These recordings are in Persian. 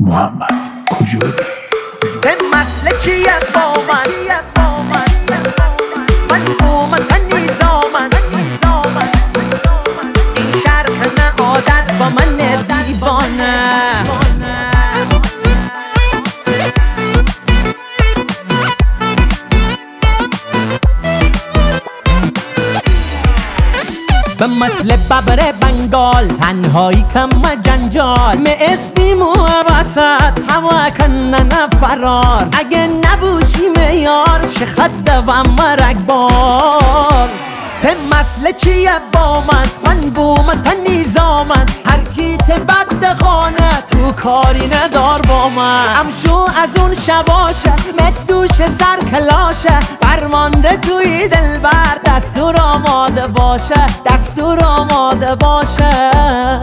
محمد کجایی؟ به مسلکیه با من اومد نیزامن این شرق نه عادت با من دیوانه به مثل ببر بنگال تنهایی کم جنجال اسبیم و وسط هوا کنن فرار اگه نبوشی میار شخط دوام مرگبار ته مسئله چیه با من بومت نیزامن هر کی بد خانه تو کاری ندار با من امشو از اون شباشه مدوش سر کلاشه فرمانده توی دلبر دستور آماده باشه دستور آماده باشه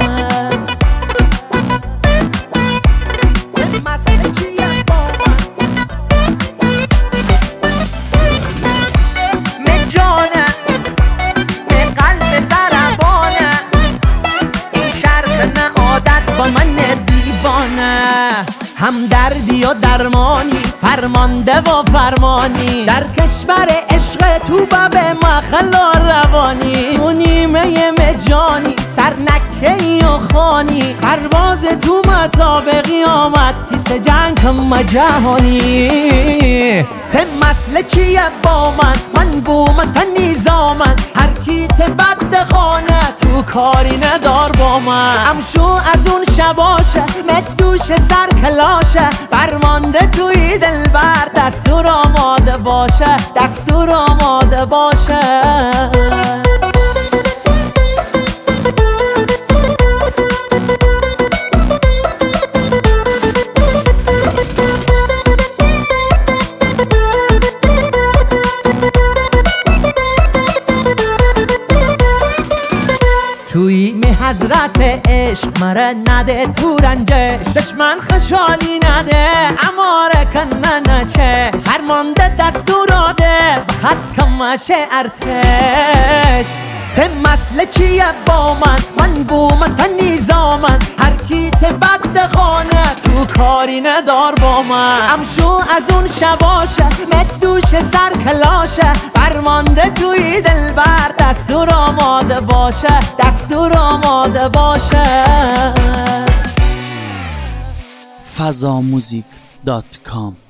هم دردی و درمانی فرمانده و فرمانی در کشور عشق تو باب مخلا روانی تو نیمه مجانی سر نکهی و خانی سرباز تو مطاب قیامت کیس جنگ کم جهانی ته مسئله چیه با من بومت نیزامن هر کی بد خانه تو کاری ندار با من امشو از اون شباشه مدوش سر کلاشه فرمانده توی دلبر دستور آماده باشه دستور آماده باشه توی می حضرت عشق مره نده تو رنجش دشمن خشالی نده اماره کنه نچش فرمانده دستور آده خط کمشه ارتش ته مسئله چیه با من بومت نیزامن هر کی بد خانه تو کاری ندار با من امشو از اون شباشه مدوش سر کلاشه فرمانده توی دلبر دستور آماده باشه دستور آماده باشه fazamuzik.com